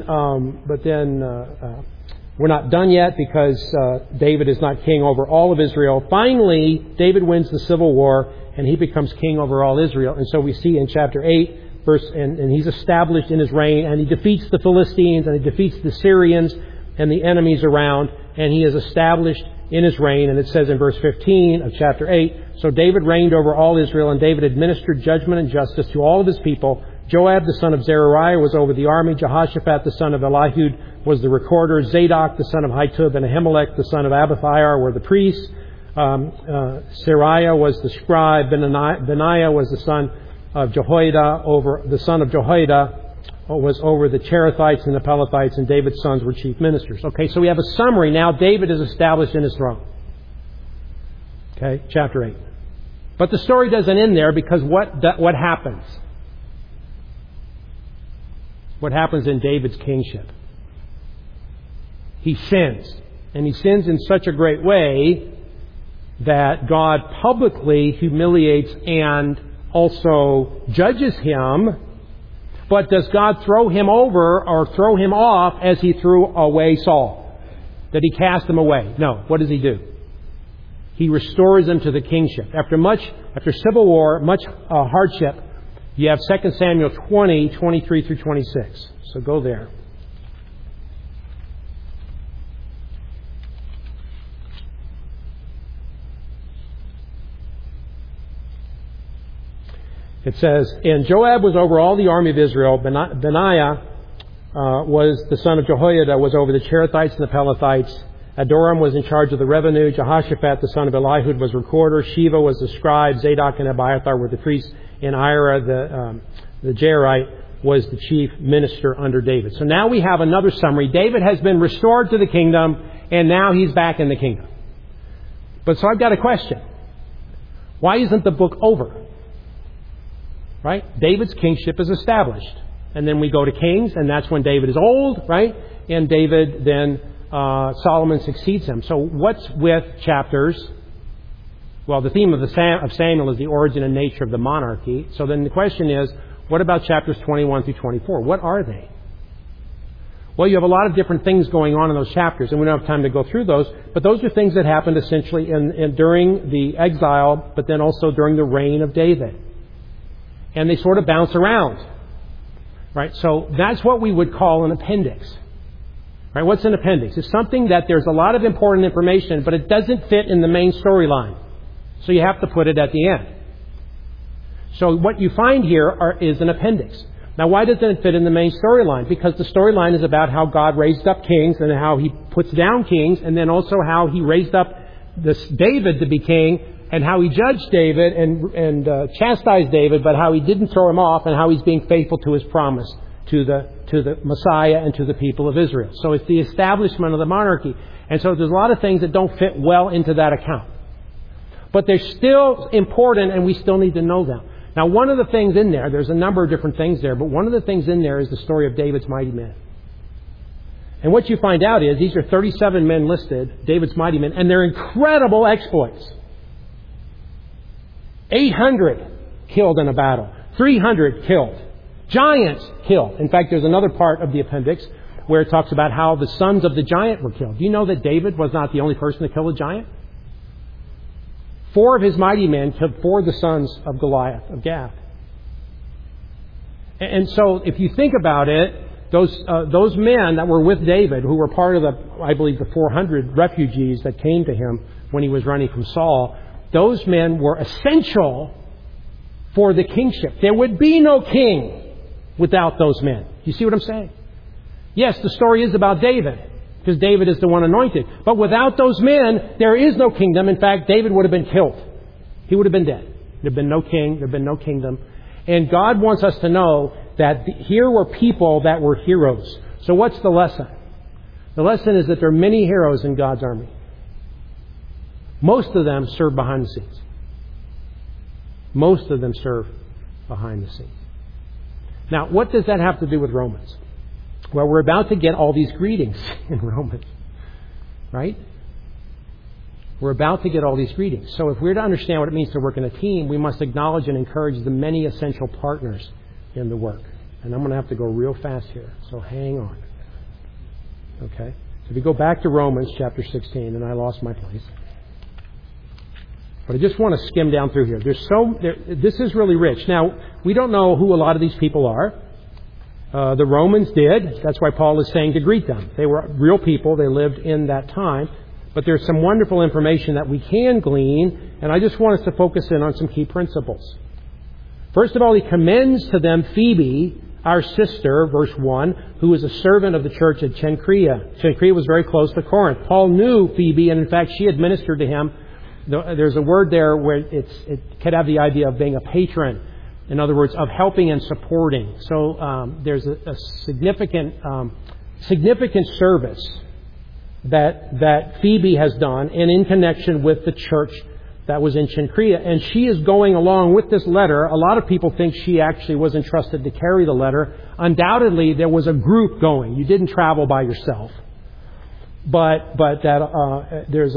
we're not done yet, because David is not king over all of Israel. Finally, David wins the civil war, and he becomes king over all Israel. And so we see in chapter 8, and he's established in his reign, and he defeats the Philistines, and he defeats the Syrians and the enemies around, and he is established in his reign. And it says in verse 15 of chapter 8, so David reigned over all Israel, and David administered judgment and justice to all of his people. Joab, the son of Zeruiah, was over the army. Jehoshaphat, the son of Elihud, was the recorder. Zadok, the son of Ahitub, and Ahimelech, the son of Abithiar, were the priests. Seraiah was the scribe. Benaiah was the son of Jehoiada. The son of Jehoiada was over the Cherethites and the Pelethites, and David's sons were chief ministers. Okay, so we have a summary. Now David is established in his throne. Okay, chapter 8. But the story doesn't end there, because what happens? What happens in David's kingship? He sins. And he sins in such a great way that God publicly humiliates and also judges him. But does God throw him over or throw him off as he threw away Saul? Did he cast him away? No. What does he do? He restores him to the kingship. After civil war, much hardship, you have 2 Samuel 20, 23 through 26. So go there. It says, and Joab was over all the army of Israel. Benaiah was the son of Jehoiada, was over the Cherethites and the Pelethites. Adoram was in charge of the revenue. Jehoshaphat, the son of Elihud, was recorder. Sheva was the scribe. Zadok and Abiathar were the priests. And Ira, the Jairite, was the chief minister under David. So now we have another summary. David has been restored to the kingdom, and now he's back in the kingdom. But so I've got a question. Why isn't the book over? Right? David's kingship is established. And then we go to Kings, and that's when David is old, right? And David then, Solomon succeeds him. So what's with chapters? Well, the theme of Samuel is the origin and nature of the monarchy. So then the question is, what about chapters 21 through 24? What are they? Well, you have a lot of different things going on in those chapters, and we don't have time to go through those. But those are things that happened essentially during the exile, but then also during the reign of David. And they sort of bounce around. Right? So that's what we would call an appendix. Right? What's an appendix? It's something that there's a lot of important information, but it doesn't fit in the main storyline. So you have to put it at the end. So what you find here is an appendix. Now, why doesn't it fit in the main storyline? Because the storyline is about how God raised up kings and how He puts down kings, and then also how He raised up David to be king, and how he judged David and chastised David, but how he didn't throw him off, and how he's being faithful to his promise to the Messiah and to the people of Israel. So it's the establishment of the monarchy. And so there's a lot of things that don't fit well into that account. But they're still important, and we still need to know them. Now, one of the things in there's a number of different things there, but one of the things in there is the story of David's mighty men. And what you find out is these are 37 men listed, David's mighty men, and they're incredible exploits. 800 killed in a battle. 300 killed. Giants killed. In fact, there's another part of the appendix where it talks about how the sons of the giant were killed. Do you know that David was not the only person to kill a giant? 4 of his mighty men killed 4 of the sons of Goliath, of Gath. And so if you think about it, those men that were with David, who were part of I believe the 400 refugees that came to him when he was running from Saul, those men were essential for the kingship. There would be no king without those men. You see what I'm saying? Yes, the story is about David, because David is the one anointed. But without those men, there is no kingdom. In fact, David would have been killed. He would have been dead. There had been no king. There had been no kingdom. And God wants us to know that here were people that were heroes. So what's the lesson? The lesson is that there are many heroes in God's army. Most of them serve behind the scenes. Most of them serve behind the scenes. Now, what does that have to do with Romans? Well, we're about to get all these greetings in Romans, right? We're about to get all these greetings. So if we're to understand what it means to work in a team, we must acknowledge and encourage the many essential partners in the work. And I'm going to have to go real fast here, so hang on. Okay? So if you go back to Romans chapter 16, and I lost my place. But I just want to skim down through here. This is really rich. Now, we don't know who a lot of these people are. The Romans did. That's why Paul is saying to greet them. They were real people. They lived in that time. But there's some wonderful information that we can glean, and I just want us to focus in on some key principles. First of all, he commends to them Phoebe, our sister, verse 1, who is a servant of the church at Cenchrea. Cenchrea was very close to Corinth. Paul knew Phoebe, and in fact, she had ministered to him. There's a word there where it could have the idea of being a patron. In other words, of helping and supporting. So there's a significant service that Phoebe has done, and in connection with the church that was in Cenchrea. And she is going along with this letter. A lot of people think she actually was entrusted to carry the letter. Undoubtedly, there was a group going. You didn't travel by yourself. But that there's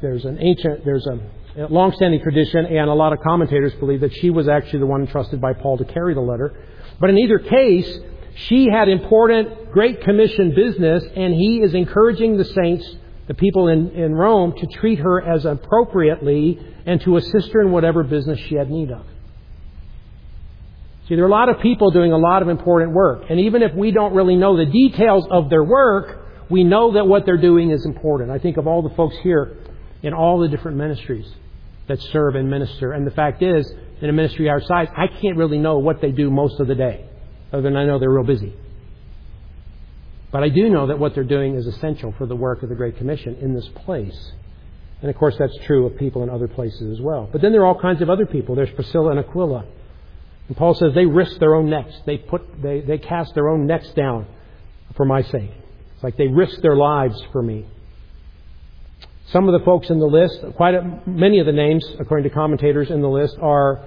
a long-standing tradition, and a lot of commentators believe that she was actually the one entrusted by Paul to carry the letter. But in either case, she had important Great Commission business, and he is encouraging the saints, the people in Rome, to treat her as appropriately and to assist her in whatever business she had need of. See, there are a lot of people doing a lot of important work, and even if we don't really know the details of their work, we know that what they're doing is important. I think of all the folks here in all the different ministries that serve and minister. And the fact is, in a ministry our size, I can't really know what they do most of the day, other than I know they're real busy. But I do know that what they're doing is essential for the work of the Great Commission in this place. And of course, that's true of people in other places as well. But then there are all kinds of other people. There's Priscilla and Aquila. And Paul says they risk their own necks. They cast their own necks down for my sake. It's like they risk their lives for me. Some of the folks in the list, many of the names, according to commentators in the list,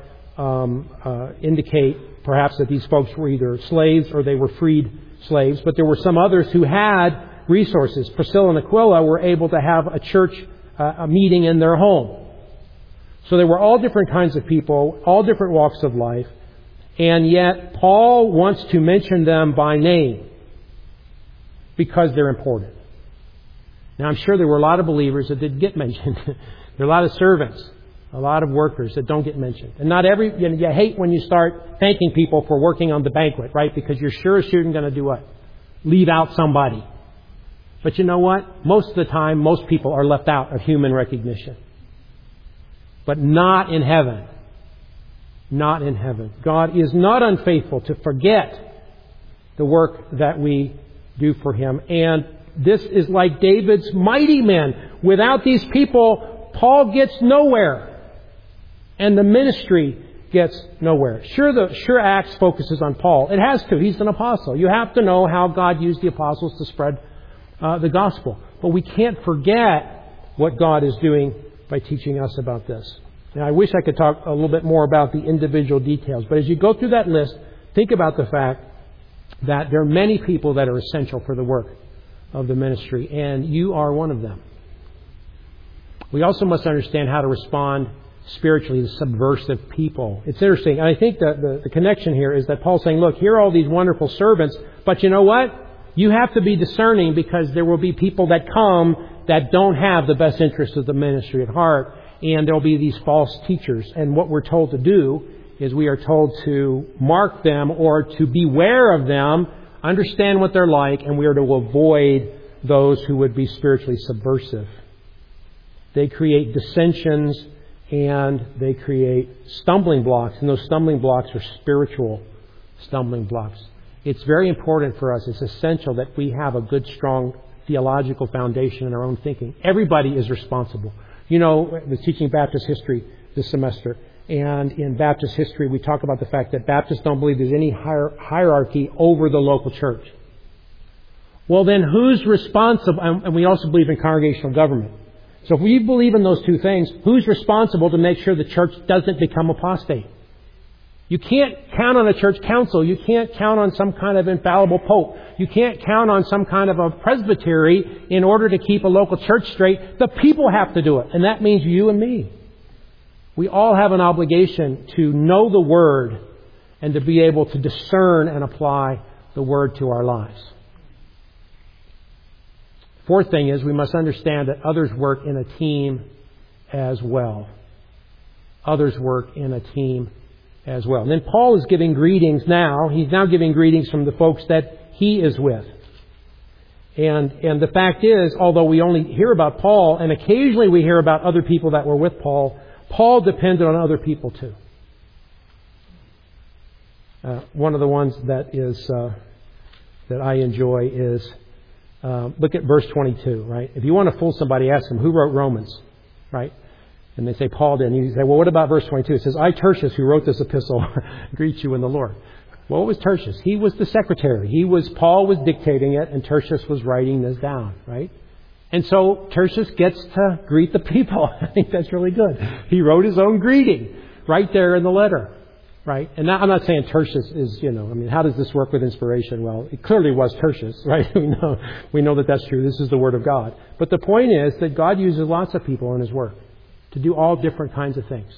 indicate perhaps that these folks were either slaves or they were freed slaves. But there were some others who had resources. Priscilla and Aquila were able to have a church a meeting in their home. So there were all different kinds of people, all different walks of life. And yet Paul wants to mention them by name because they're important. Now, I'm sure there were a lot of believers that didn't get mentioned. There are a lot of servants, a lot of workers that don't get mentioned. And you hate when you start thanking people for working on the banquet, right? Because you're sure as shooting going to do what? Leave out somebody. But you know what? Most of the time, most people are left out of human recognition. But not in heaven. Not in heaven. God is not unfaithful to forget the work that we do for Him. And this is like David's mighty men. Without these people, Paul gets nowhere. And the ministry gets nowhere. Sure, Acts focuses on Paul. It has to. He's an apostle. You have to know how God used the apostles to spread the gospel. But we can't forget what God is doing by teaching us about this. Now, I wish I could talk a little bit more about the individual details. But as you go through that list, think about the fact that there are many people that are essential for the work of the ministry, and you are one of them. We also must understand how to respond spiritually to subversive people. It's interesting. I think that the connection here is that Paul's saying, look, here are all these wonderful servants, but you know what? You have to be discerning, because there will be people that come that don't have the best interests of the ministry at heart, and there will be these false teachers. And what we're told to do is we are told to mark them or to beware of them, understand what they're like, and we are to avoid those who would be spiritually subversive. They create dissensions and they create stumbling blocks, and those stumbling blocks are spiritual stumbling blocks. It's very important for us. It's essential that we have a good, strong theological foundation in our own thinking. Everybody is responsible. You know, we're teaching Baptist history this semester, and in Baptist history we talk about the fact that Baptists don't believe there's any hierarchy over the local church. Well, then who's responsible? And we also believe in congregational government. So if we believe in those two things, who's responsible to make sure the church doesn't become apostate? You can't count on a church council. You can't count on some kind of infallible pope. You can't count on some kind of a presbytery in order to keep a local church straight. The people have to do it. And that means you and me. We all have an obligation to know the Word and to be able to discern and apply the Word to our lives. Fourth thing is we must understand that others work in a team as well. Others work in a team as well. And then Paul is giving greetings now. He's now giving greetings from the folks that he is with. And the fact is, although we only hear about Paul, and occasionally we hear about other people that were with Paul, Paul depended on other people too. One of the ones that I enjoy is, look at verse 22, right? If you want to fool somebody, ask them, who wrote Romans, right? And they say, Paul did. And you say, well, what about verse 22? It says, I, Tertius, who wrote this epistle, greet you in the Lord. Well, what was Tertius? He was the secretary. Paul was dictating it, and Tertius was writing this down, right? And so Tertius gets to greet the people. I think that's really good. He wrote his own greeting right there in the letter, right? And now, I'm not saying Tertius is, how does this work with inspiration? Well, it clearly was Tertius, right? We know that that's true. This is the Word of God. But the point is that God uses lots of people in His work to do all different kinds of things.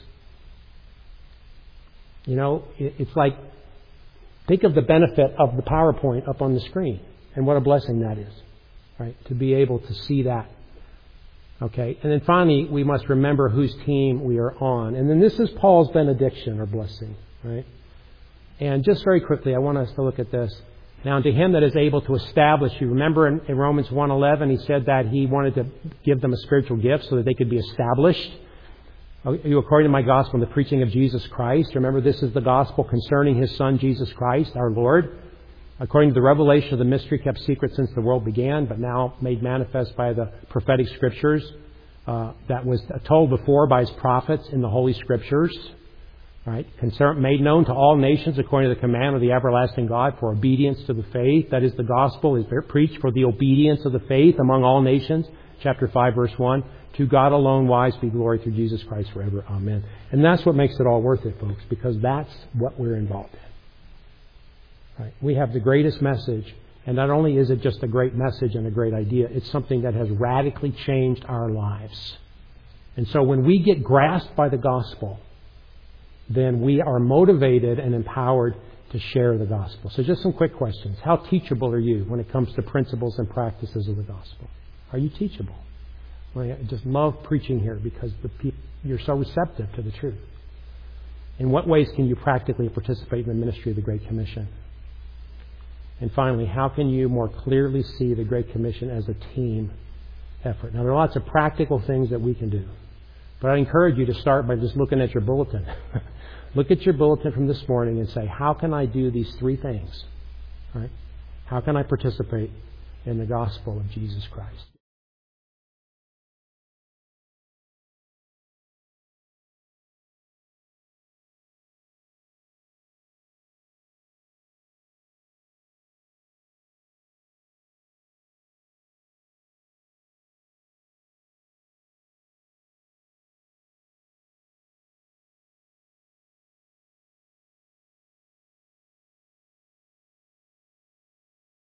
It's like, think of the benefit of the PowerPoint up on the screen and what a blessing that is, right? To be able to see that. Okay. And then finally, we must remember whose team we are on. And then this is Paul's benediction or blessing, right? And just very quickly, I want us to look at this. Now, to him that is able to establish you. Remember in Romans 1:11, he said that he wanted to give them a spiritual gift so that they could be established. According to my gospel and the preaching of Jesus Christ. Remember, this is the gospel concerning His Son, Jesus Christ, our Lord. According to the revelation of the mystery kept secret since the world began, but now made manifest by the prophetic Scriptures. That was told before by His prophets in the Holy Scriptures. Right? Made known to all nations according to the command of the everlasting God for obedience to the faith. That is, the gospel is preached for the obedience of the faith among all nations. Chapter 5, verse 1. To God alone wise be glory through Jesus Christ forever. Amen. And that's what makes it all worth it, folks, because that's what we're involved in. Right? We have the greatest message, and not only is it just a great message and a great idea, it's something that has radically changed our lives. And so when we get grasped by the gospel, then we are motivated and empowered to share the gospel. So just some quick questions. How teachable are you when it comes to principles and practices of the gospel? Are you teachable? Well, I just love preaching here because you're so receptive to the truth. In what ways can you practically participate in the ministry of the Great Commission? And finally, how can you more clearly see the Great Commission as a team effort? Now, there are lots of practical things that we can do. But I encourage you to start by just looking at your bulletin. Look at your bulletin from this morning and say, how can I do these three things? Right? How can I participate in the gospel of Jesus Christ?